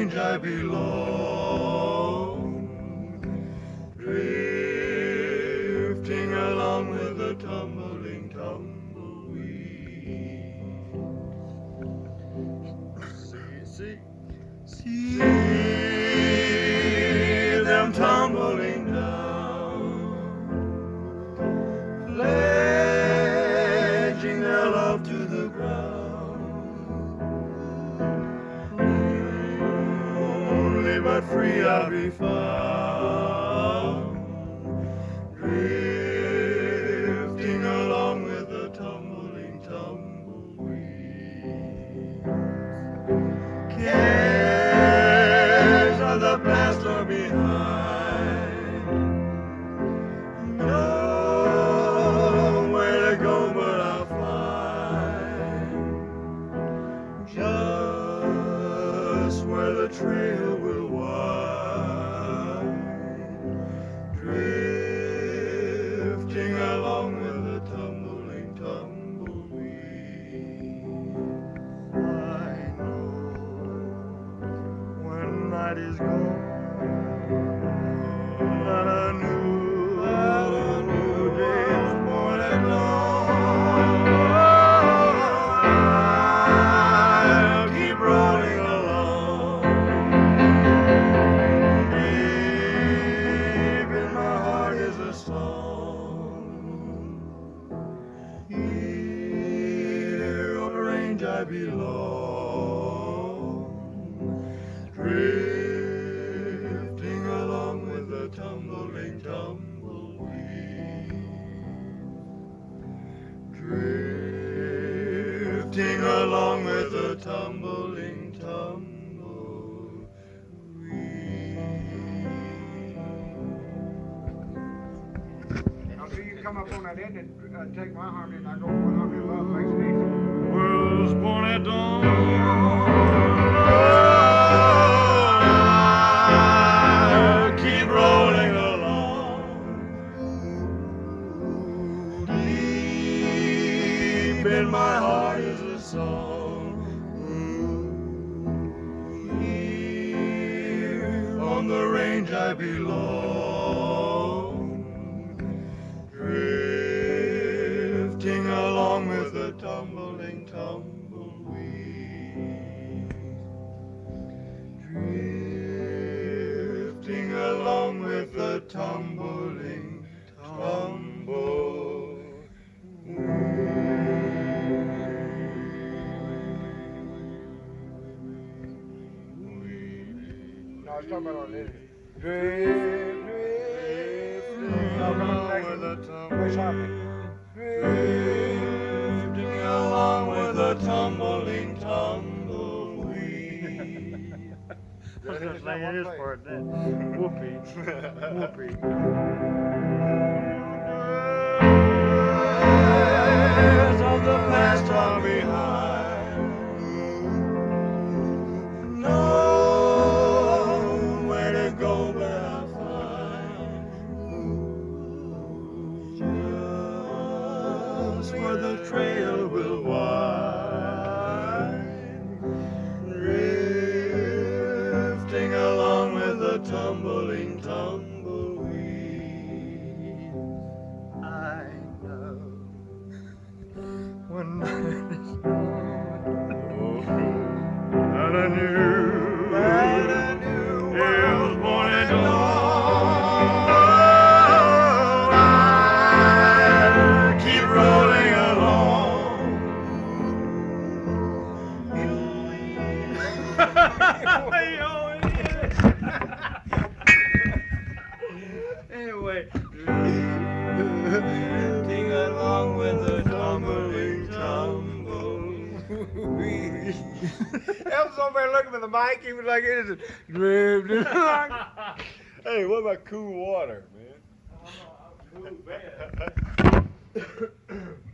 range I belong, drifting along with the tumbling tumbleweed. See them tumbling down, pledging their love to the ground. Only but free I'll be found, drifting along with the tumbling tumbleweed. Cares of the past are behind, nowhere to go but I'll find just where the trail will wind, drifting along with the tumbling tumbleweed. I know when night is gone that a new day is born at dawn. I'll keep rolling along, deep in my heart is a song. Here on the range I belong, drifting along with the tumbling tumbleweed, drifting along with the tumbling tumbleweed. Until you come up on that end and take my harmony and I go with harmony of love, makes it easy. Was born at dawn. I'll keep rolling along, deep in my heart is a song. Here on the range I belong, drifting along with the tumbling tumbleweed, drifting along with the tumbling tumbleweed. No, I was talking about on this. Drifting along with the Where's harmony? drifting along with the tumbling tumbleweed. I was gonna say it is part then. Whoopee. Whoopee. Cares of the past are behind, nowhere to go but I'll find just where the trail will wind, drifting along with the tumbling tumbleweed. I know when night is gone that I knew it was born at dawn. I'll keep rolling along. Anyway. Drifting along with the tumbling tumbleweed. Elvis over there looking at the mic, he was like, it is drifting along. Hey, what about cool water, man? Cool bad.